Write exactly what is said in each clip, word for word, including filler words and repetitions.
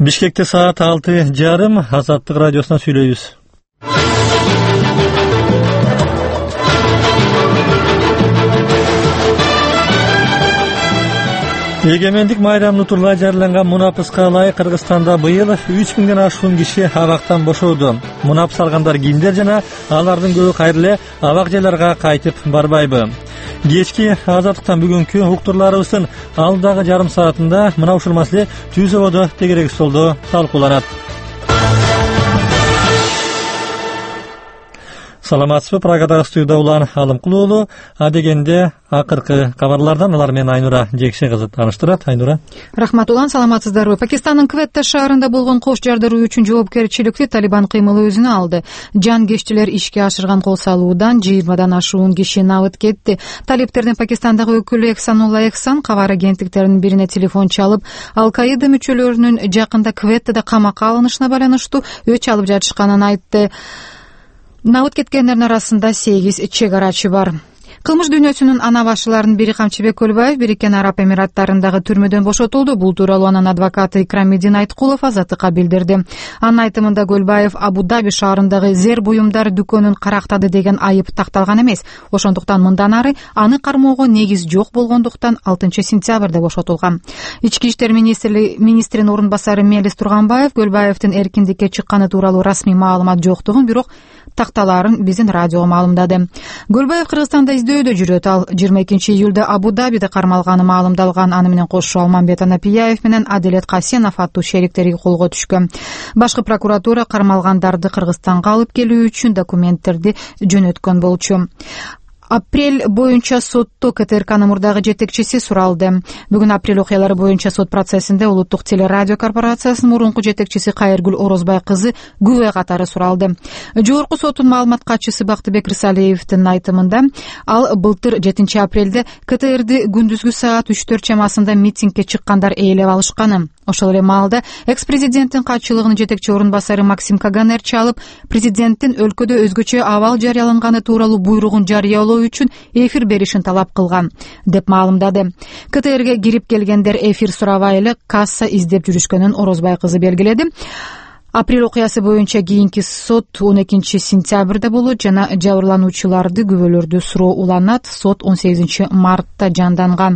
Бишкекте саат алты жарым, Азаттык радиосуна сүйлөйбүз. Эгемендик майрамын утурлай жарыяланган мунапыска ылайык Кыргызстанда быйыл үч миңден ашуун киши абактан бошоду. Мунапыс алгандар кимдер жана алардын көбү кайра эле абак жайларга кайтып барбайбы? Кечки Азаттыктан бүгүнкү уктурларыбыздын алдагы жарым саатында мына ушул маселе түз ободо тегерек столдо талкууланат. Саламатсызбы, Прагадагы студияда Улан Алымкулуу уулу. Адегенде акыркы кабарлардан алар менен Айнура Жекше кызы тааныштырат. Айнура. Рахмат, Улан, саламатсыздарбы? Пакистандын Кветта шаарында болгон кош жардыруу үчүн жоопкерчиликти Талибан кыймылы өзүнө алды. Жангеччилер ишке ашырган кол салуудан жыйырмадан ашуун киши набыт кетти. Талиптердин Пакистандагы өкүлү Эхсанулла Эхсан кабар агенттиктеринин бирине телефон чалып, Ал-Каида мүчөлөрүнүн жакында Кветтада камакка алынышына байланыштуу өч алып жатышканын айтты. Набыт кеткендердин арасында сегиз чек арачы бар. Кылмыш дүйнөсүнүн ана башчыларынын бири Камчыбек Көлбаев Бириккен Араб Эмираттарындагы түрмөдөн бошотулду. Бул тууралуу анын адвокаты Икрамиддин Айткулов Азаттыкка билдирди. Анын айтымында Көлбаев Абу-Даби шаарындагы зер буюмдар дүкөнүн карактады деген айып такталган эмес. Ошондуктан мындан ары аны кармоого негиз жок болгондуктан алтынчы сентябрда бошотулган. Ички иштер министринин орун басары Мелис Турганбаев Көлбаевдин эркиндикке чыкканы тууралуу расмий маалымат жоктугун, бирок такталарын биздин радиого маалымдады. Көлбаев Кыргызстанда издөөдө жүрөт. Ал жыйырма экинчи июлда Абу-Дабиде кармалганы маалымдалган. Аны менен кошо Алмамбет Анапияев менен Аделет Касенов аттуу шериктери колго түшкөн. Башкы прокуратура кармалгандарды Кыргызстанга алып келүү үчүн документтерди жөнөткөн болчу. Апрель боюнча сотто КТРКнын мурдагы жетекчиси суралды. Бүгүн апрель окуялары боюнча сот процессинде Улуттук телерадио корпорациясынын мурунку жетекчиси Кайыргүл Орозбай кызы күбө катары суралды. Жогорку соттун маалымат катчысы Бактыбек Рысалиевдин айтымында, ал былтыр жетинчи апрелде КТРди күндүзгү саат үч төрт чамасында митингге чыккандар ээлеп алышканын. Ошол эле маалда экс-президенттин катчылыгынын жетекчи орун басары Максим Каганер чалып, президенттин өлкөдө өзгөчө абал жарыяланганы тууралуу буйругун жарыялоо үчүн эфир беришин талап кылган деп маалымдады. КТРге кирип келгендер эфир сурабай эле касса издеп жүрүшкөнүн Орозбай кызы белгиледи. Апрель окуясы боюнча кийинки сот он экинчи сентябрда болот жана жабырлануучуларды күбөлөрдү суроо уланат. Сот он сегизинчи мартта жанданган.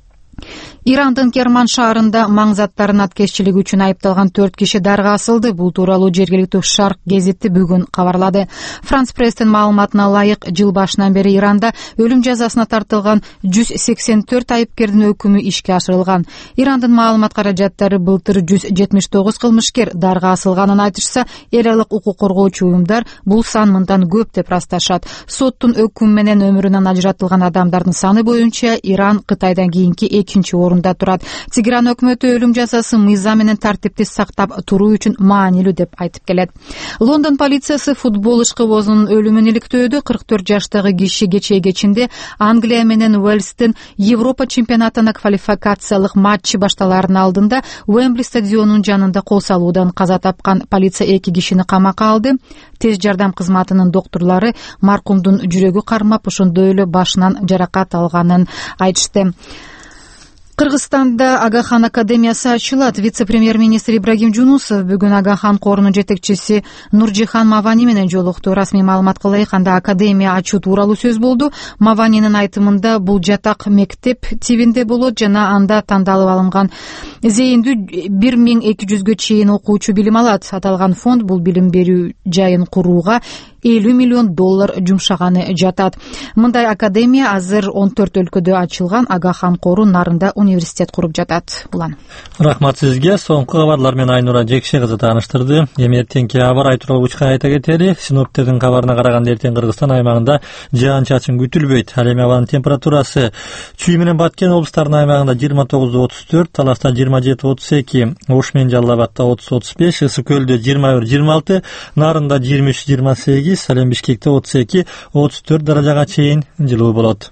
Ирандын Керман шаарында маң заттарын аткезчилиги үчүн айыпталган төрт киши дарга асылды. Бул тууралуу жергиликтүү Шарк гезити бүгүн кабарлады. Франс пресстин маалыматына ылайык, жыл башынан бери Иранда өлүм жазасына тартылган жүз сексен төрт айыпкердин өкүмү ишке ашырылган. Ирандын маалымат каражаттары былтыр жүз жетимиш тогуз кылмышкер дарга асылганын айтышса, эл алык укук коргоочу уюмдар бул сан мындан көп деп ырасташат. Соттун өкүмү менен өмүрүнөн ажыратылган адамдардын саны боюнча Иран Кытайдан кийинки экинчи орунда турат. Тегеран өкмөтү өлүм жазасы мыйзам менен тартипти сактап туруу үчүн маанилүү деп айтып келет. Лондон полициясы футбол ишкыбозунун өлүмүн иликтөөдө. кырк төрт жаштагы киши кечээ кечинде Англия менен Уэльстин Европа чемпионатына квалификациялык матчы башталаардын алдында Уэмбли стадионунун жанында кол салуудан каза тапкан. Полиция эки кишини камакка алды. Тез жардам кызматынын доктурлары маркумдун жүрөгү кармап, ошондой эле башынан жаракат алганын айтышты. Кыргызстанда Агахан академиясы ачылат. Вице-премьер-министр Ибрагим Жунусов бүгүн Агахан корунун жетекчиси Нуржихан Мавани менен жолукту. Расмий маалымат кылайык, анда академия ачуу тууралуу сөз болду. Маванинин айтымында бул жатак мектеп тибинде болот жана анда тандалып алынган зейиндүү бир миң эки жүзгө чейин окуучу билим алат. Аталган фонд бул билим берүү жайын курууга элүү миллион доллар жумшаганы жатат. Мындай академия азыр он төрт өлкөдө ачылган. Агахан кору нарында университет куруп жатат. Улан. Рахмат сизге. Соңку кабарлар менен Айнура Жекше кызы тааныштырды. Эми эртеңки аба ырайы тууралуу учка айта кетели. Синоптиктердин кабарына караганда эртең Кыргызстан аймагында жаан-чачын күтүлбөйт. Ал эми абанын температурасы Чүй менен Баткен облустарынын аймагында жыйырма тогуз отуз төрт, Таласта жыйырма жети отуз эки, Ош менен Жалал Абадта отуз отуз беш, Ысык көлдө жыйырма бир жыйырма алты, Нарында жыйырма үч жыйырма сегиз, ал эми Бишкекте отуз эки отуз төрт даражага чейин жылуу болот.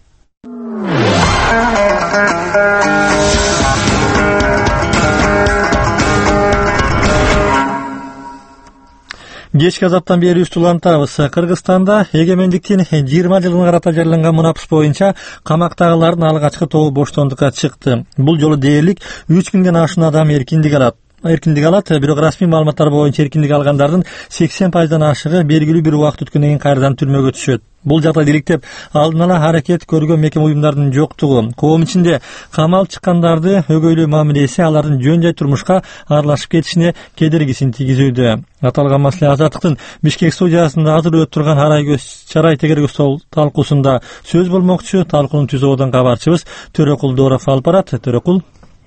Кечки азаптан бери үстү улантабыз. Кыргызстанда эгемендиктин жыйырма жылына карата жарыяланган мунапыс боюнча камактагылардын алгачкы тобу боштондукка чыкты. Бул жолу дээрлик үч миңден ашуун адам эркиндик алат. эркиндик алат, бирок расмий маалыматтар боюнча эркиндик алгандардын сексен пайыздан ашыгы белгилүү бир убакыт өткөндөн кийин кайрадан түрмөгө түшөт. Бул жагдайды иликтеп алдын ала аракет көргөн мекеме уюмдардын жоктугу, коом ичинде камалып чыккандарды өгөйлөө мамилеси алардын жөн жай турмушка аралашып кетишине кедергисин тийгизүүдө. Аталган маселе Азаттыктын Бишкек студиясында азыр өтүп турган арай көз чарай тегерги стол талкуусунда сөз болмокчу. Талкуунун түзүүдөн кабарчыбыз Төрөкул Дооров алып барат. Төрөкул.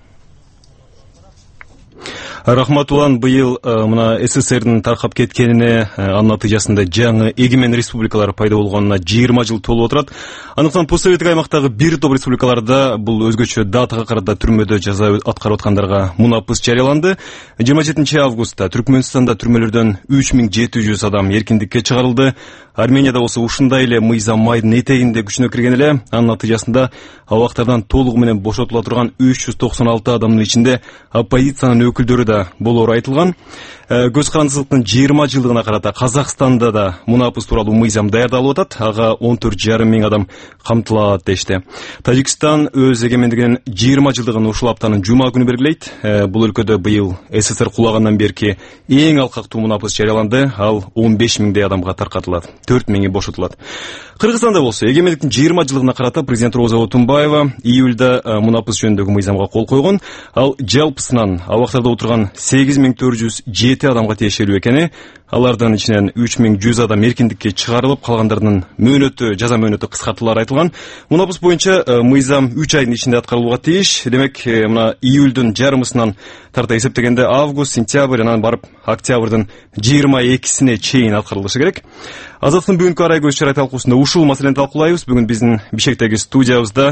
Рахмат улан, быйыл мына СССРдин таркап кеткенине, анын натыйжасында жаңы эгемен республикалар пайда болгонуна жыйырма жыл толуп отурат. Андыктан постсоветтик аймактагы бир топ республикаларда бул өзгөчө датага карата түрмөдө жаза аткарып аткандарга мунапыс жарыяланды. жыйырма жетинчи августта Түркмөнстанда түрмөлөрдөн үч миң жети жүз адам эркиндикке чыгарылды. Арменияда болсо ушундай эле мыйзам майдын этегинде күчүнө кирген эле. Анын натыйжасында абактардан толугу менен бошотула турган үч жүз токсон алты адамдын ичинде оппозициянын өкүлдөрү да болору айтылган. Көз карандысыздыктын жыйырма жылдыгына карата Казакстанда да мунапыс тууралуу мыйзам даярдалып атат. Ага он төрт жарым миң адам камтылат дешти. Тажикстан өз эгемендигинин жыйырма жылдыгын ушул аптанын жума күнү белгилейт. Бул өлкөдө быйыл СССР кулагандан берки эң алкактуу мунапыс жарыяланды. Ал он беш миңдей адамга таркатылат. төрт миңи бошотулат. Кыргызстанда болсо эгемендиктин жыйырма жылдыгына карата президент Роза Отунбаева июлда мунапыс жөнүндөгү мыйзамга кол койгон. Ал жалпысынан абактарда отурган сегиз миң төрт жүз жети адамга тиешелүү экени, алардын ичинен үч миң жүз адам эркиндикке чыгарылып, калгандардын мөөнөтү, жаза мөөнөтү кыскартылары айтылган. Мунапыс боюнча мыйзам үч айдын ичинде аткарылууга тийиш. Демек, мына июлдун жарымысынан тарта эсептегенде август, сентябрь, анан барып октябрдын жыйырма экисине чейин аткарылышы керек. Азаттын бүгүнкү арай көз чарай талкуусунда ушул маселени талкуулайбыз. Бүгүн биздин Бишкектеги студиябызда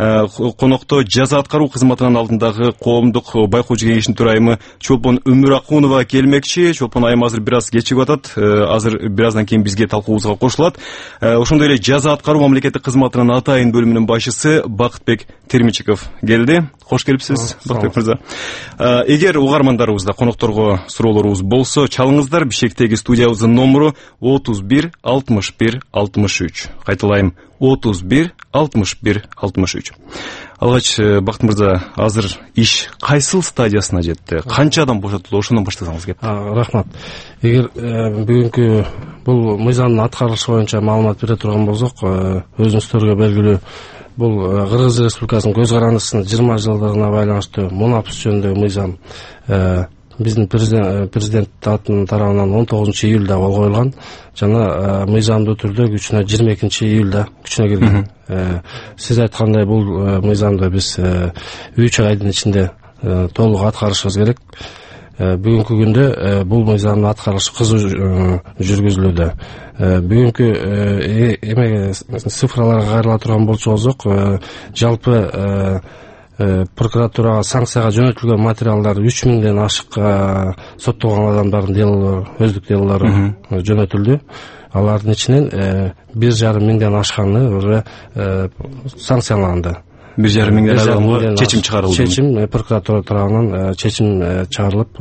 конокто жаза аткаруу кызматынын алдындагы коомдук байкоочу кеңешинин төрайымы Чолпон Өмүракунова келмекчи. Чолпон айым азыр бир аз кечигип атат. Азыр бир аздан кийин бизге талкуубузга кошулат. Ошондой эле жаза аткаруу мамлекеттик кызматынын атайын бөлүмүнүн башчысы Бакытбек Термичиков келди. Кош келипсиз, Бакытбек мырза. Эгер угармандарыбызда, конокторго суроолорубуз болсо, чалыңыздар. Бишкектеги студиябыздын номеру отуз бир алтымыш бир алтымыш үч. Кайталайм, отуз бир алтымыш бир алтымыш үч. Алгач, Бакыт мырза, азыр иш кайсыл стадиясына жетти? Канча адам бошотулду? Ошондон баштасаңыз кеп. Рахмат. Эгер бүгүнкү бул мыйзамдын аткарылышы боюнча маалымат бере турган болсок, өзүңүздөргө белгилүү, бул Кыргыз Республикасынын көз карандысынын жыйырма жылдыгына байланыштуу мунапыс жөнүндөгү мыйзам биздин президент атынын тарабынан он тогузунчу июлда кол коюлган жана мыйзамдуу түрдө күчүнө жыйырма экинчи июлда күчүнө кирген. Сиз айткандай бул мыйзамды биз үч айдын ичинде толук аткарышыбыз керек. Бүгүнкү күндө бул мыйзамдын аткарышы кызуу жүргүзүлүүдө. Бүгүнкү эме цифраларга кайрыла турган болсок, жалпы прокуратурага санкцияга жөнөтүлгөн материалдар үч миңден ашык соттолгон адамдардын делолору, өздүк делолору жөнөтүлдү. Алардын ичинен бир жарым миңден ашканы уже санкцияланды. бир жарым миңден адамга чечим чыгарылды. Чечим прокуратура тарабынан чечим чыгарылып,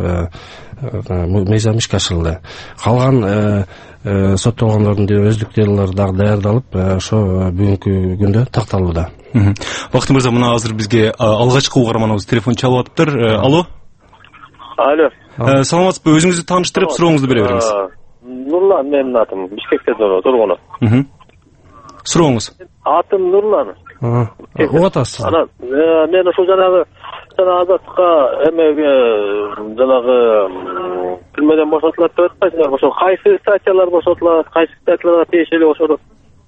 мыйзам ишке ашырылды. Калган соттолгондордун өздүк делолору дагы даярдалып, ошо бүгүнкү күндө такталууда. Бакыт мырза, мына азыр бизге алгачкы угарманыбыз телефон чалып атыптыр. Алло. Алло. Саламатсызбы? Өзүңүздү тааныштырып, сурооңузду бере бериңиз. Нурлан менин атым. Бишкекте тургуну. Сурооңуз. Атым Нурлан. Угуп атасыз. Анан мен ошол жанагы жана Азаттыкка эмеге жанагы түрмөдөн бошотулат деп атпайсыңарбы? Ошо кайсы статьялар бошотулат, кайсы статьяларга тиешелүү ошо?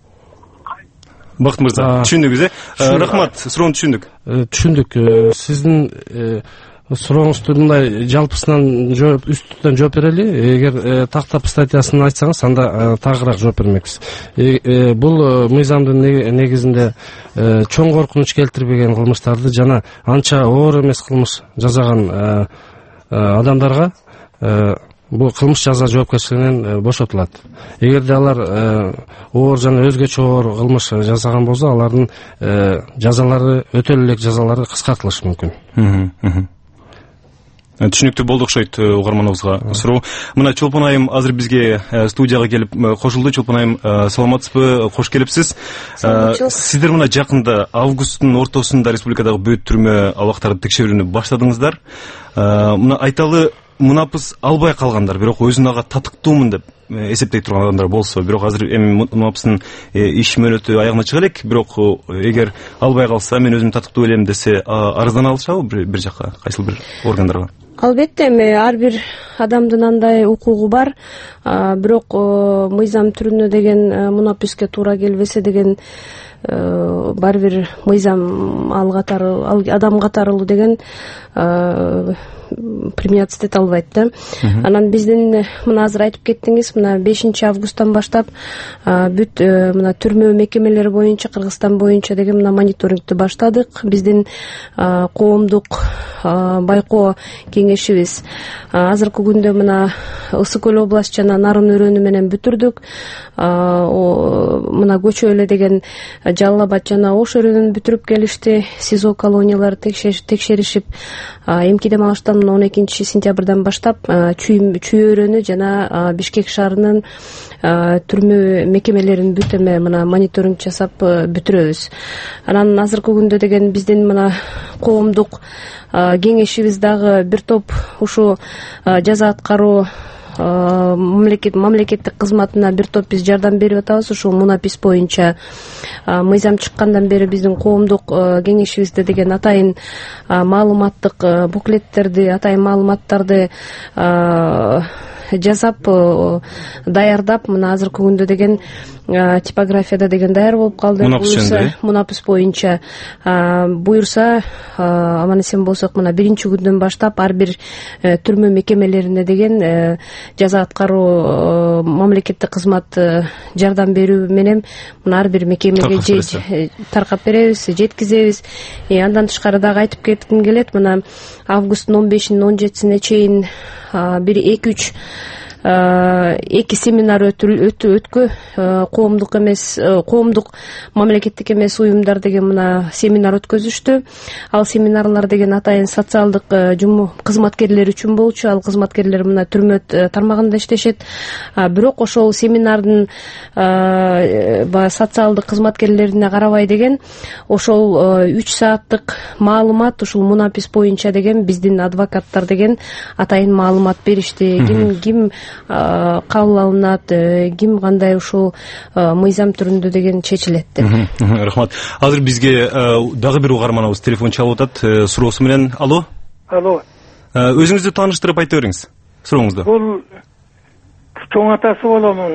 Бакыт мырза, түшүндүңүз, э? Рахмат, суроону түшүндүк. Түшүндүк. Сиздин сурооңузду мындай жалпысынан жооп, үстүнөн жооп берели. Эгер тактап статьясын айтсаңыз, анда тагыраак жооп бермекпиз. Бул мыйзамдын негизинде чоң коркунуч келтирбеген кылмыштарды жана анча оор эмес кылмыш жасаган адамдарга бул кылмыш жаза жоопкерчилигинен бошотулат. Эгерде алар оор жана өзгөчө оор кылмыш жасаган болсо, алардын жазалары, өтөлүк жазалары кыскартылышы мүмкүн. түшүнүктүү болду окшойт угарманыбызга суроо. Мына Чолпон айым азыр бизге студияга келип кошулду. Чолпон айым, саламатсызбы? Кош келипсиз. Сиздер мына жакында августтун ортосунда республикадагы бүт түрмө абактарды текшерүүнү баштадыңыздар. Мына айталы, мунапыс албай калгандар, бирок өзүн ага татыктуумун деп эсептей турган адамдар болсо, бирок азыр эми мунапыстын иш мөөнөтү аягына чыга элек, бирок эгер албай калса, мен өзүм татыктуу элем десе, арыздана алышабы бир жакка, кайсыл бир органдарга? Албетте, эми ар бир адамдын андай укугу бар, бирок мыйзам түрүнө деген мунаписке туура келбесе деген бар бир мыйзам ал катары, адам катарылуу деген премияция эте албайт да. Анан биздин мына азыр айтып кеттиңиз, мына бешинчи августтан баштап бүт мына түрмө мекемелери боюнча, Кыргызстан боюнча деген мына мониторингти баштадык. Биздин коомдук байкоо кеңешибиз азыркы күндө мына Ысык Көл область жана Нарын өрөөнү менен бүтүрдүк. Мына Көчө эле деген Жалал Абад жана Ош өрөөнүн бүтүрүп келишти. СИЗО колониялары текшеришип, эмкиден алыштан он экинчи сентябрдан баштап Чүй өрөөнү жана Бишкек шаарынын түрмө мекемелерин бүт эме мына мониторинг жасап бүтүрөбүз. Анан азыркы күндө деген биздин мына коомдук кеңешибиз дагы бир топ ушу жаза аткаруу мамлекет мамлекеттик кызматына бир топ биз жардам берип атабыз. Ушул мунапис боюнча мыйзам чыккандан бери биздин коомдук кеңешибизде деген атайын маалыматтык буклеттерди, атайын маалыматтарды жасап, даярдап, мына азыркы күндө деген типографияда деген даяр болуп калды. Мунапис боюнча буюрса, аман эсен болсок, мына биринчи күндөн баштап ар бир түрмө мекемелерине деген жаза аткаруу мамлекеттик кызмат жардам берүү менен мына ар бир мекемеге таркап беребиз, жеткизебиз. Андан тышкары дагы айтып кетким келет, мына августтун он бешинен он жетисине чейин бир эки үч эки семинар өткө, коомдук эмес, коомдук мамлекеттик эмес уюмдар деген мына семинар өткөзүштү. Ал семинарлар деген атайын социалдык кызматкерлер үчүн болчу. Ал кызматкерлер мына түрмө тармагында иштешет. Бирок ошол семинардын социалдык кызматкерлерине карабай деген ошол үч сааттык маалымат ушул мунапис боюнча деген биздин адвокаттар деген атайын маалымат беришти. Ким ким кабыл алынат, ким кандай ушул мыйзам түрүндө деген чечилет деп. Рахмат. Азыр бизге дагы бир угарманыбыз телефон чалып атат суроосу менен. Алло. Алло. Өзүңүздү тааныштырып айта бериңиз сурооңузду. Бул чоң атасы боломун,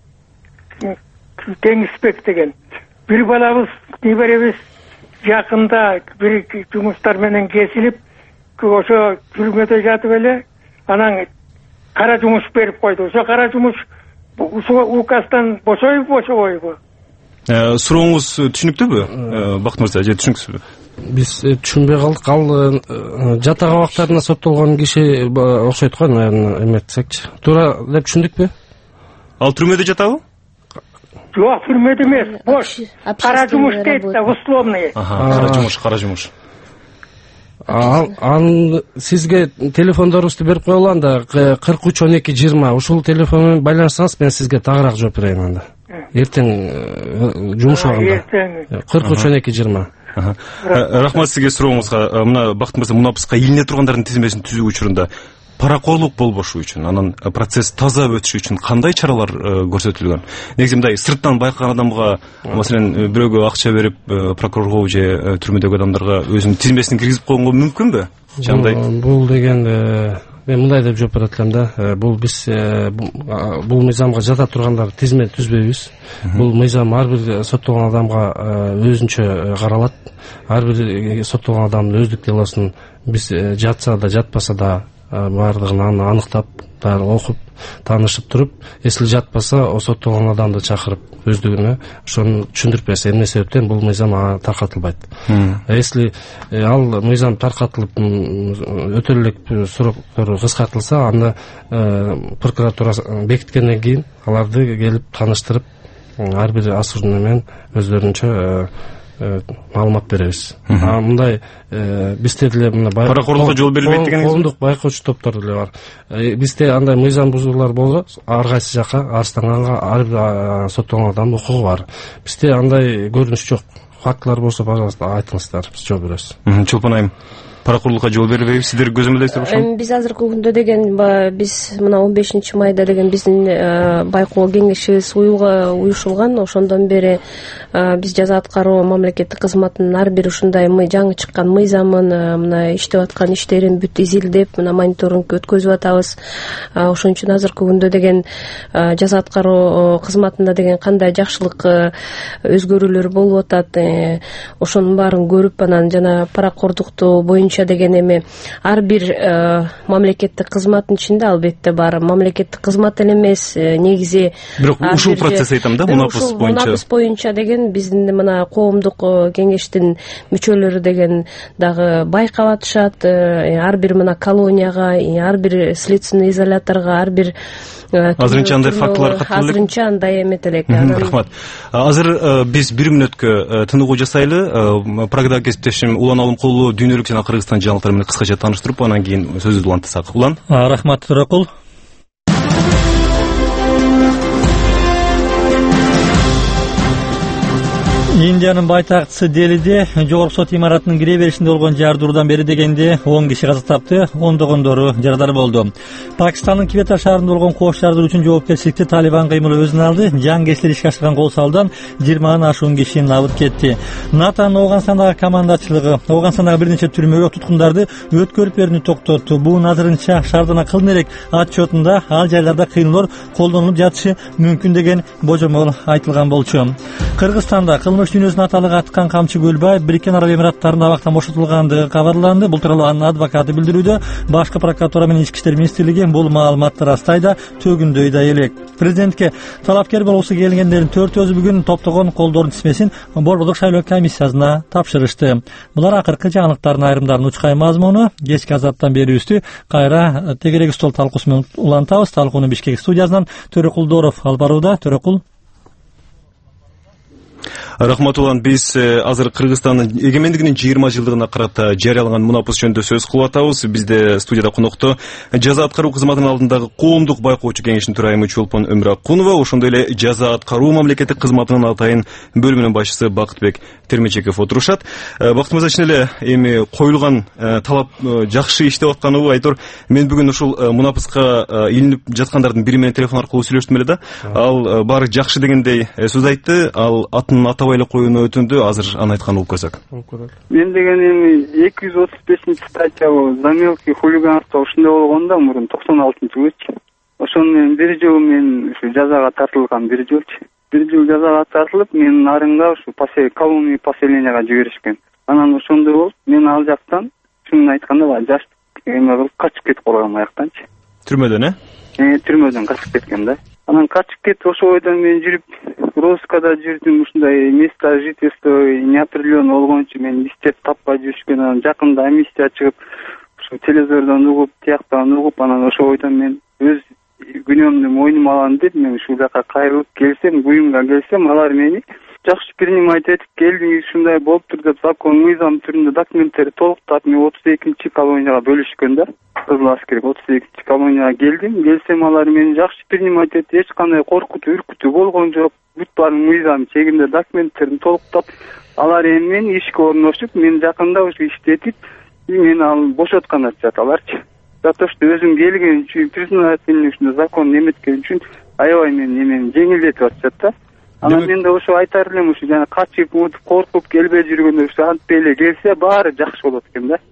Теңизбек деген. Бир балабыз, неберебиз жакында бир жумуштар менен кесилип, ошо түрмөдө жатып эле, анан кара жумуш берип койду. Ошо кара жумуш указдан бошойбу, бошобойбу? Сурооңуз түшүнүктүүбү, Бакыт мырза, же түшүнүксүзбү? Биз түшүнбөй калдык. Ал жатак абактарына соттолгон киши окшойт го, наверное, эметсекчи. Туура деп түшүндүкпү? Ал түрмөдө жатабы? Жок, түрмөдө эмес. Бош. Кара жумуш дейт да, условный. Кара жумуш, кара жумуш. Ал сизге телефондорубузду берип коелу, анда кырк үч он эки жыйырма ушул телефон менен байланышсаңыз, мен сизге тагыраак жооп берейин анда. Эртең жумуш убагында. кырк үч он эки жыйырма. Рахмат сизге сурооңузга. Мына Бакыт мырза, мунапыска илине тургандардын тизмесин түзүү учурунда паракорлук болбошу үчүн, анан процесс таза өтүшү үчүн кандай чаралар көрсөтүлгөн? Негизи мындай сырттан байкаган адамга, маселен, бирөөгө акча берип, прокурорго же түрмөдөгү адамдарга өзүнүн тизмесин киргизип койгонго мүмкүнбү? Жандай. Бул деген мен мындай деп жооп берет элем да. Бул биз бул мыйзамга жата тургандар тизме түзбөйбүз. Бул мыйзам ар бир соттолгон адамга өзүнчө каралат. Ар бир соттолгон адамдын өздүк делосун биз жатса да, жатпаса да баардыгын аныктап, окуп, таанышып туруп, эсли жатпаса, соттолгон адамды чакырып өздүгүнө ошону түшүндүрүп берсе, эмне себептен бул мыйзам таркатылбайт. Эсли ал мыйзам таркатылып, өтө элек сроктор кыскартылса, аны прокуратура бекиткенден кийин аларды келип тааныштырып, ар бир осужденный менен өздөрүнчө маалымат беребиз. А мындай бизде деле мына паракорлукка жол берилбейт дегениңиз коомдук байкоочу топтор деле бар. Бизде андай мыйзам бузуулар болсо ар кайсы жакка арызданганга ар бир соттолгон адамдын укугу бар. Бизде андай көрүнүш жок. Фактылар болсо, пожалуйста, айтыңыздар, биз жооп беребиз. Чолпон айым, паракорлукка жол бербейбиз, сиздер көзөмөлдөйсүздөр ошону? Биз азыркы күндө деген биз мына он бешинчи майда деген биздин байкоо кеңешибиз уюшулган. Ошондон бери биз жаза аткаруу мамлекеттик кызматынын ар бир ушундай жаңы чыккан мыйзамын, мына иштеп аткан иштерин бүт изилдеп, мына мониторинг өткөзүп атабыз. Ошон үчүн азыркы күндө деген жаза аткаруу кызматында деген кандай жакшылык өзгөрүүлөр болуп атат, ошонун баарын көрүп, анан жана паракордукту боюнча деген эми ар бир мамлекеттик кызматтын ичинде албетте бар. Мамлекеттик кызмат эле эмес, негизи бирок ушул процесс айтам да, мунапыс боюнча. Мунапыс боюнча деген биздин мына коомдук кеңештин мүчөлөрү деген дагы байкап атышат. Ар бир мына колонияга, ар бир следственный изоляторго, ар бир азырынча андай фактылар катталып элек. Азырынча андай эмет элек. Рахмат. Азыр биз бир мүнөткө тыныгуу жасайлы. Программа кесиптешим Улан Алымкулу дүйнөлүк жана Кыргызстан жаңылыктары менен кыскача тааныштырып, анан кийин сөздү улантсак. Улан? Рахмат, Төрөкул. Индиянын байтакчысы Делиде жогорку сот имаратынын кире беришинде болгон жардыруудан бери дегенде он киши каза тапты, ондогондору жарадар болду. Пакистандын Квета шаарында болгон кош жардыруу үчүн жоопкерчиликти Талибан кыймылы өзүнө алды. Жангечтер ишке ашырган кол салуудан жыйырмадан ашуун киши набыт кетти. НАТОнун Оогандстандагы командачылыгы Оогандстандагы бир нече түрмөгө туткундарды өткөрүп берүүнү токтотту. Бул азырынча шаардан акылдын элек отчетунда ал жайларда кыйноолор колдонулуп жатышы мүмкүн деген божомол айтылган болчу. Кыргызстанда кылмыш дүйнөсүнө аталык аткан Камчы Көлбаев Бириккен Араб Эмираттарында абактан бошотулгандыгы кабарланды. Бул тууралуу анын адвокаты билдирүүдө. Башкы прокуратура менен Ички иштер министрлиги бул маалыматты растайда, төгүндөй да элек. Президентке талапкер болгусу келгендердин төртөөсү бүгүн топтогон колдордун тизмесин Борбордук шайлоо комиссиясына тапшырышты. Булар акыркы жаңылыктардын айрымдарын учкай мазмуну кечки азаттан берүүбүздү кайра тегерек стол талкуусу менен улантабыз. Талкууну Бишкек студиясынан Төрөкул Доров алып барууда. Төрөкул. Рахматуллан, биз азыр Кыргызстандын эгемендигинин жыйырма жылдыгына карата жарыяланган мунапыс жөнүндө сөз кылып атабыз. Бизде студияда конокто жаза аткаруу кызматынын алдындагы коомдук байкоочу кеңештин төрайымы Чолпон Өмүракунова, ошондой эле жаза аткаруу мамлекеттик кызматынын атайын бөлүмүнүн башчысы Бакытбек Термечеков отурушат. Бакыт мырза, чын эле эми коюлган талап жакшы иштеп атканыбы айтор. Мен бүгүн ушул мунапыска илинип жаткандардын бири менен телефон аркылуу сүйлөштүм эле да. Ал баары жакшы дегендей сөз айтты. Ал атын атабай эле коюуну өтүндү. Азыр аны айткан угуп көрсөк. Мен деген эми эки жүз отуз бешинчи статья за мелкий хулиганство ушундай болгон да, мурун токсон алтынчы жылычы. Ошону мен бир жыл мен ушу жазага тартылган, бир жылчы. Бир жыл жазага тартылып, менин арыңга ушу колония поселенияга жиберишкен. Анан ошондой болуп, мен ал жактан чынын айтканда баягы жаш эме кылып качып кетип калгам аяктанчы. Түрмөдөн, э? Э, түрмөдөн качып кеткен да. Анан качып кетип, ошол бойдон мен жүрүп, Роскада жүрдүм, ушундай место жительства неопределенный болгон үчүн мен иштеп таппай жүрүшкөн. Анан жакында амнистия чыгып, ушу телевизордон угуп, тияктан угуп, анан ошол бойдон мен өз күнөөмдү мойнума алам деп, мен ушул жака кайрылып келсем, буюмга келсем, алар мени жакшы принимать этип келдиңиз, ушундай болуптур деп закон мыйзам түрүндө документтерди толуктап, мен отуз экинчи колонияга бөлүшкөн да. Кызыл аскерге отуз экинчи колонияга келдим. Келсем, алар мени жакшы принимать этип, эч кандай коркутуу, үркүтүү болгон жок. Бүт баарын мыйзам чегинде документтерин толуктап, алар эми мени ишке орношуп, мен жакында ушу иштетип, мени ал бошоткан атышат аларчы. За то, что өзүм келген үчүн, признательный ушундай закон эметкен үчүн аябай мен эмени жеңилдетип атышат да. Анан мен да ошо айтар элем, ушу жана качып, коркуп келбей жүргөндө ушу антпей эле келсе, баары жакшы болот экен да.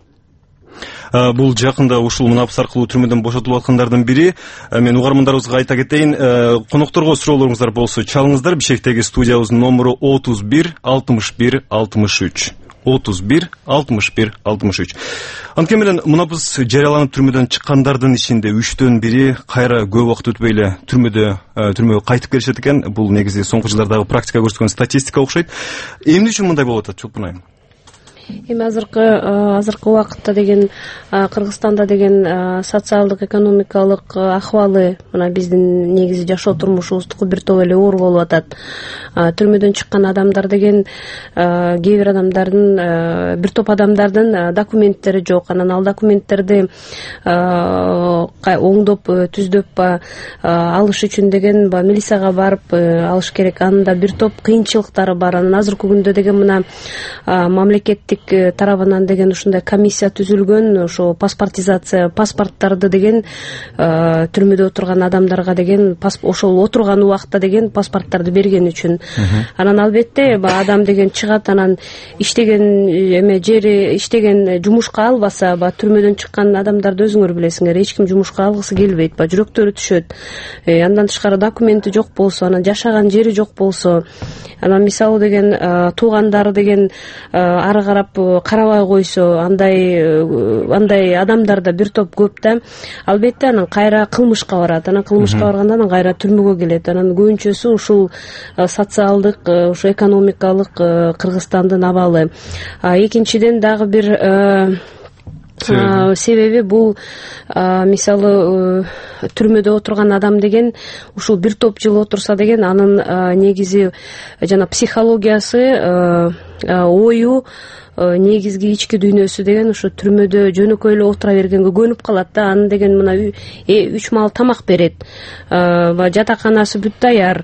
Бул жакында ушул мунапыс аркылуу түрмөдөн бошотулуп аткандардын бири. Мен угармандарыбызга айта кетейин, конокторго суроолоруңуздар болсо чалыңыздар. Бишкектеги студиябыздын номуру отуз бир алтымыш бир алтымыш үч. отуз бир алтымыш бир алтымыш үч. Анткени менен мунапыс жарыяланып түрмөдөн чыккандардын ичинде үчтөн бири кайра көп убакыт өтпөй эле түрмөдө түрмөгө кайтып келишет экен. Бул негизи соңку жылдардагы практика көрсөткөн статистика окшойт. Эмне үчүн мындай болуп атат, Чолпон айым? эми азыркы азыркы убакытта деген Кыргызстанда деген социалдык экономикалык акыбалы мына биздин негизи жашоо турмушубуздуку бир топ эле оор болуп атат. Түрмөдөн чыккан адамдар деген кээ бир адамдардын бир топ адамдардын документтери жок. Анан ал документтерди оңдоп түздөп алыш үчүн деген баягы милицияга барып алыш керек. Анын да бир топ кыйынчылыктары бар. Анан азыркы күндө деген мына мамлекеттик тарабынан деген ушундай комиссия түзүлгөн. Ошо паспортизация паспорттарды деген түрмөдө отурган адамдарга деген ошол отурган убакта деген паспорттарды берген үчүн. Анан албетте баягы адам деген чыгат, анан иштеген эме жери иштеген жумушка албаса, баягы түрмөдөн чыккан адамдарды өзүңөр билесиңер, эч ким жумушка алгысы келбейт, баягы жүрөктөрү түшөт. Андан тышкары документи жок болсо, анан жашаган жери жок болсо, анан мисалы деген туугандары деген ары карап карабай койсо, андай андай адамдар да бир топ көп да. Албетте анан кайра кылмышка барат. Анан кылмышка барганда анан кайра түрмөгө келет. Анан көбүнчөсү ушул социалдык, ушу экономикалык Кыргызстандын абалы. Экинчиден дагы бир себеби бул мисалы түрмөдө отурган адам деген ушул бир топ жыл отурса деген анын негизи жана психологиясы, ою, негизги ички дүйнөсү деген ушу түрмөдө жөнөкөй эле отура бергенге көнүп калат да. Анын деген мына үч маал тамак берет, жатаканасы бүт даяр,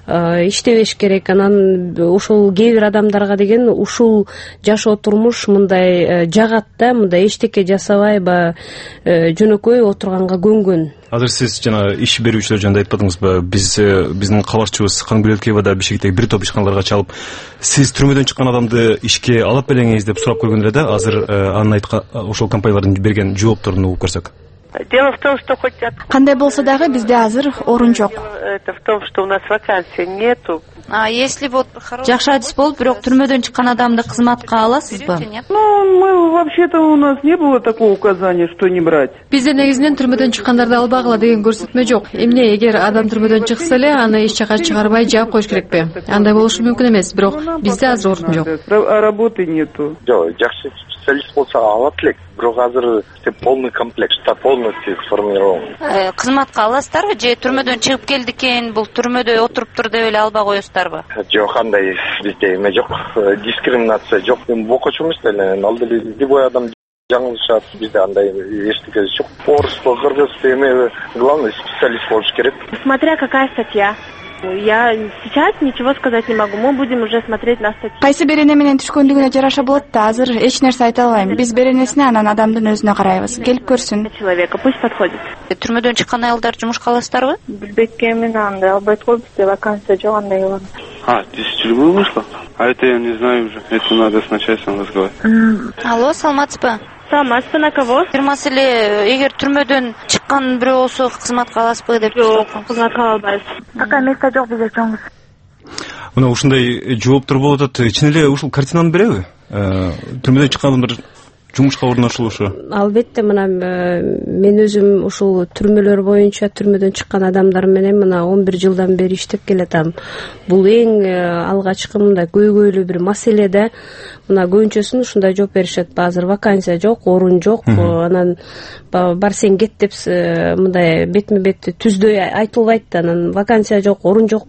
иштебеш керек. Анан ушул кээ бир адамдарга деген ушул жашоо турмуш мындай жагат да, мындай эчтеке жасабай баягы жөнөкөй отурганга көнгөн. Азыр сиз жана иш берүүчүлөр жөнүндө айтпадыңызбы? Биз биздин кабарчыбыз Каңбүлөткеева Бишкектеги бир топ ишканаларга чалып, сиз түрмөдөн чыккан адамды ишке алып белеңиз деп сурап көргөн эле да. Азыр анын айткан ошол компаниялардын берген жоопторун угуп көрсөк. Дело в том, что хоть кандай болсо дагы бизде азыр орун жок. Это в том, что у нас вакансий нету. А если вот жакшы адис болуп, бирок түрмөдөн чыккан адамды кызматка аласызбы? Ну, мы вообще-то у нас не было такого указания, что не брать. Бизде негизинен түрмөдөн чыккандарды албагыла деген көрсөтмө жок. Эмне, эгер адам түрмөдөн чыкса эле, аны эч жака чыгарбай жаап коюш керекпи? Андай болушу мүмкүн эмес, бирок бизде азыр орун жок. Работы нету. Жок, жакшы специалист болсо алат элек, бирок азыр полный комплект, штат полностью сформирован. Кызматка аласыздарбы же түрмөдөн чыгып келди экен, бул түрмөдө отуруптур деп эле албай коесуздарбы? Жок, андай бизде эме жок, дискриминация жок. Бокочумуз деле, ал деле любой адам жаңылышат, бизде андай эчтеке жок. Оруспу, кыргызбы, эме главный специалист болуш керек. Смотря какая статья. Я сейчас ничего сказать не могу. Мы будем уже смотреть на статью. Кайсы берене менен түшкөндүгүнө жараша болот да. Азыр эч нерсе айта албайм. Биз беренесине анан адамдын өзүнө карайбыз. Келип көрсүн. Человека пусть подходит. Түрмөдөн чыккан аялдар жумушка аласыздарбы? Билбекке мен андай албайт го, бизде вакансия жок андай бар. А, здесь в тюрьму вышла? А это я не знаю уже. Это надо с начальством разговаривать. Алло, саламатсызбы? Саламатсызбы, на кого? Бир маселе, эгер түрмөдөн чыккан бирөө болсо кызматка аласызбы деп сурап. Кызматка албайбыз. Ака место жок бизде чоңуз. Мына ушундай жооптор болуп атат. Чын эле ушул картинаны береби? Түрмөдөн чыккан адамдар жумушка орношулушу. Албетте мына мен өзүм ушул түрмөлөр боюнча түрмөдөн чыккан адамдар менен мына он бир жылдан бери иштеп келатам. Бул эң алгачкы мындай көйгөйлүү бир маселе да. Мына көбүнчөсүн ушундай жооп беришет. Азыр вакансия жок, орун жок, анан бар сен кет деп мындай бетме бет түздөй айтылбайт. Анан вакансия жок, орун жок,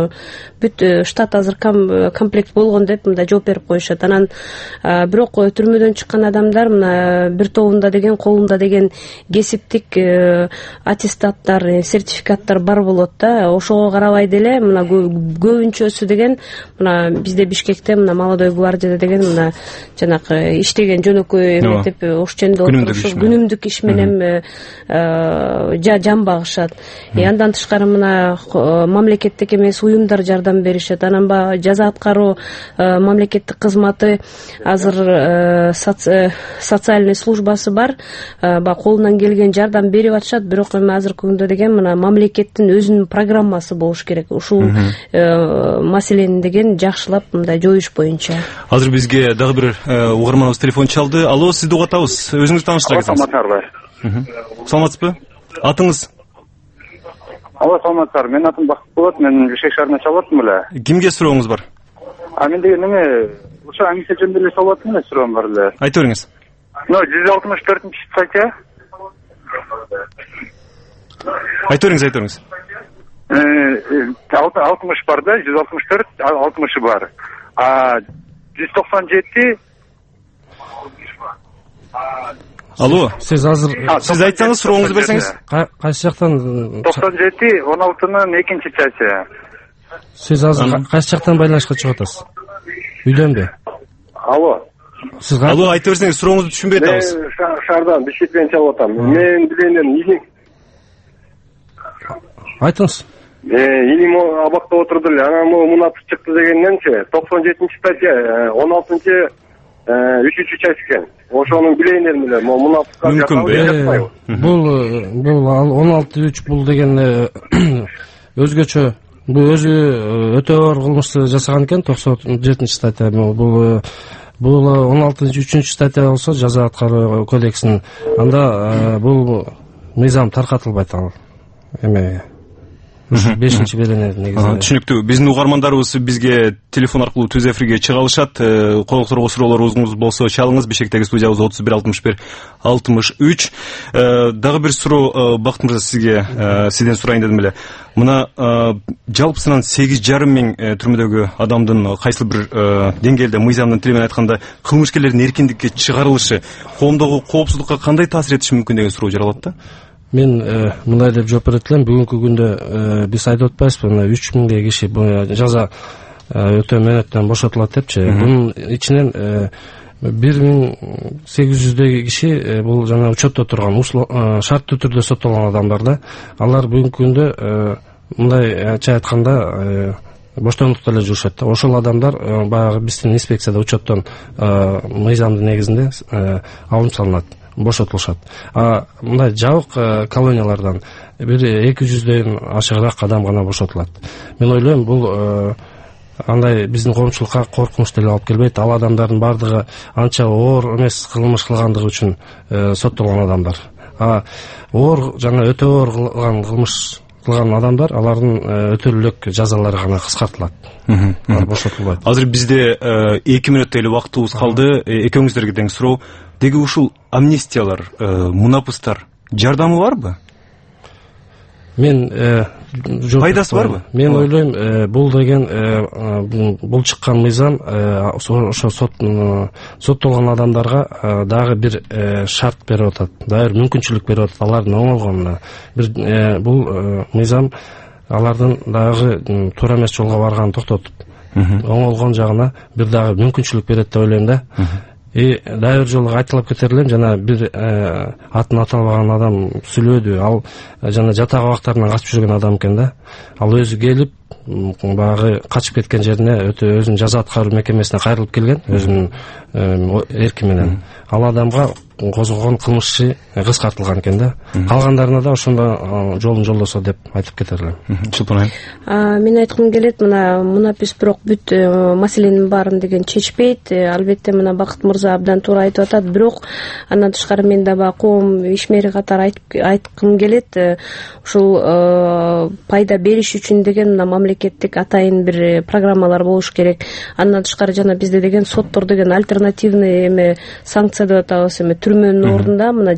бүт штат азыр комплект болгон деп мындай жооп берип коюшат. Анан бирок түрмөдөн чыккан адамдар мына бир тобунда деген колунда деген кесиптик аттестаттар, сертификаттар бар болот да. Ошого карабай деле мына көбүнчөсү деген мына бизде Бишкекте мына Молодой гвардияда деген мына жанакы иштеген жөнөкөй эметип ошченде отурушуп күнүмдүк иш менен жан багышат. Андан тышкары мына мамлекеттик эмес уюмдар жардам беришет. Анан баягы жаза аткаруу мамлекеттик кызматы азыр социальный службасы бар, баягы колунан келген жардам берип атышат. Бирок эми азыркы күндө деген мына мамлекеттин өзүнүн программасы болуш керек. Ушул маселени деген жакшылап мындай жоюш боюнча. Азыр бизге дагы бир угарманыбыз телефон чалды. Алло, сизди угатабыз. Өзүңүздү тааныштыра кетсеңиз. Саламатсыздарбы? Саламатсызбы? Атыңыз? Алло, саламатсыздар. Менин атым Бакыт болот. Мен Бишкек шаарынан чалып аттым эле. Кимге сурооңуз бар? А мен деген эме ошо амнистия жөнүндө эле салып аттым эле суроом бар эле. Айта бериңиз. мына жүз алтымыш төртүнчү статья. Айта бериңиз, айта бериңиз. алтымыш бар да, жүз алтымыш төрт, алтымышы бар. А жүз токсон жети. Алло, сиз азыр сиз айтсаңыз, сурооңузду берсеңиз. Кайсы жактан? токсон жети он алтынын экинчи части. Сиз азыр кайсы жактан байланышка чыгып атасыз? Үйлөнбү? Алло. Сиз Алло, айта берсеңиз, сурооңузду түшүнбөй атабыз. Мен шаардан Бишкектен чалып атам. Мен билеймин, илим. Айтыңыз. Илим абакта отурду эле. Анан мунапыс чыкты дегенденчи токсон жетинчи статья, он алтынчы үчүнчү часть экен. Ошонун билейин эле, мунапыска жатпайбы? Бул бул он алты үч бул деген өзгөчө. Бул өзү өтө оор кылмышты жасаган экен, токсон жетинчи статья. Бул бул он алтынчы үчүнчү статья болсо жаза аткаруу кодексинин. Анда бул мыйзам таркатылбайт ал. Эме бешинчи беренеде негизинде. Түшүнүктүү. Биздин угармандарыбыз бизге телефон аркылуу түз эфирге чыга алышат. Койлуктургу суроолоруңуз болсо чалыңыз. Бишкектеги студиябыз отуз бир алтымыш бир алтымыш үч. Дагы бир суроо Бакыт мырза сизге, сизден сурайын дедим эле. Мына жалпысынан сегиз жарым миң түрмөдөгү адамдын кайсыл бир деңгээлде мыйзамдын тили менен айтканда кылмышкерлердин эркиндикке чыгарылышы коомдогу коопсуздукка кандай таасир этиши мүмкүн деген суроо жаралат да. Мен мындай деп жооп берет элем. Бүгүнкү күндө биз айтып атпайбызбы, мына үч миңдей киши жаза өтөө мөөнөттөн бошотулат депчи. Бунун ичинен бир миң сегиз жүздөй киши бул жана учетто турган, шарттуу түрдө соттолгон адамдар да. Алар бүгүнкү күндө мындай ачык айтканда боштондукта эле жүрүшөт да. Ошол адамдар баягы биздин инспекцияда учеттон мыйзамдын негизинде алым салынат, бошотулушат. А мындай жабык колониялардан бир эки жүздөн ашыгыраак адам гана бошотулат. Мен ойлойм, бул андай биздин коомчулукка коркунуч деле алып келбейт. Ал адамдардын бардыгы анча оор эмес кылмыш кылгандыгы үчүн соттолгон адамдар. А оор жана өтө оор кылган кылмыш кылган адамдар, алардын өтөлүлүк жазалары гана кыскартылат. Алар бошотулбайт. Азыр бизде эки мүнөттөй эле убактыбыз калды. Экөөңүздөргө тең суроо. Деги ушул амнистиялар, мунапыстар жардамы барбы? Мен пайдасы барбы? Мен ойлойм, бул деген бул чыккан мыйзам ошо соттолгон адамдарга дагы бир шарт берип атат, дагы бир мүмкүнчүлүк берип атат алардын оңолгонуна. Бир бул мыйзам алардын дагы туура эмес жолго барганын токтотуп, оңолгон жагына бир дагы мүмкүнчүлүк берет деп ойлойм да. И дагы бир жолу айтылып кетер элем, жана бир атын аталбаган адам сүйлөдү. Ал жана жатак абактарынан качып жүргөн адам экен да. Ал өзү келип баягы качып кеткен жерине өтө өзүнүн жаза аткаруу мекемесине кайрылып келген, өзүнүн эрки менен. Ал адамга козголгон кылмышы кыскартылган экен да. Калгандарына да ошондо жолун жолдосо деп айтып кетер элем. Чылпырайм. Мен айткым келет, мына мунапис бирок бүт маселенин баарын деген чечпейт. Албетте мына Бакыт мырза абдан туура айтып атат, бирок андан тышкары мен да коом ишмери катары айткым келет. Ушул пайда бериш үчүн деген мына мамлекеттик атайын бир программалар болуш керек. Андан тышкары жана бизде деген соттор деген альтернативный эме санкция деп атабыз, эме түрмөнүн ордунда мына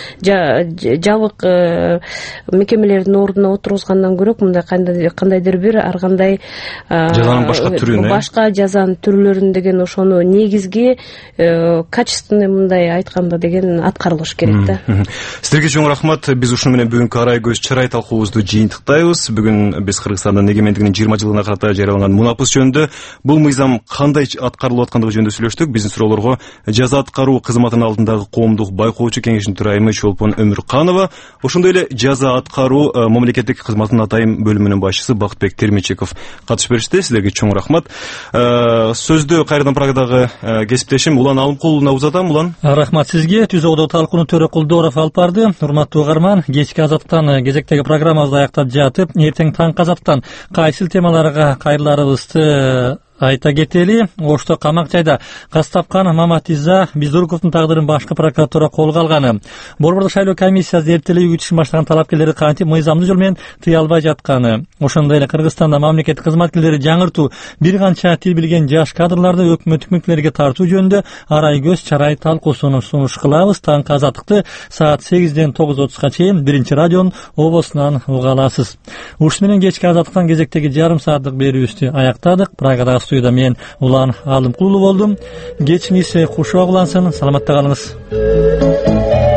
жабык мекемелердин ордуна отургузгандан көрө мындай кандайдыр бир ар кандай жазанын башка түрүн, башка жазанын түрлөрүн деген ошону негизги качественный мындай айтканда деген аткарылыш керек да. Сиздерге чоң рахмат. Биз ушуну менен бүгүнкү арай көз чырай талкуубузду жыйынтыктайбыз. Бүгүн биз Кыргызстандын эгемендигинин жыйырма жылына карата жарыяланган мунапыс жөнүндө, бул мыйзам кандай аткарылып аткандыгы жөнүндө сүйлөштүк. Биздин суроолорго жаза аткаруу кызматынын алдындагы коомдук байкоочу кеңешинин төрайымы Чолпон Өмүрканова, ошондой эле жаза аткаруу мамлекеттик кызматынын атайын бөлүмүнүн башчысы Бакытбек Термечеков катышып беришти. Сиздерге чоң рахмат. Сөздү кайрадан Прагадагы кесиптешим Улан Алымкуловуна узатам. Улан, рахмат сизге. Түз Огдо талкууну Төрөкулдоров алып барды. Урматтуу угарман, кечки азаттан кезектеги программабызды аяктап жатып, эртең таң азаттан кайсыл темаларга кайрыларыбызды Айта кетели, Ошто камак жайда каз тапкан Маматиза Биздуруковдун тагдырын башкы прокуратура колго алганы. Борбордук шайлоо комиссиясы эптелүү күчүн баштаган талапкерлери кантип мыйзамдуу жол менен тыя албай жатканы. Ошондой эле Кыргызстанда мамлекеттик кызматкерлери жаңыртуу бир канча тил билген жаш кадрларды өкмөттүк мүлктөргө тартуу жөнүндө арай көз чарай талкуусун сунуш кылабыз. Таңкы азаттыкты саат сегизден тогуз отузга чейин биринчи радионун обосунан уга аласыз. Ушун менен кечки азаттыктан кезектеги жарым сааттык берүүбүздү аяктадык. Прагадагы студияда мен Улан Алымкулуу болдум. Кечиңиз куш оглансын, саламатта калыңыз.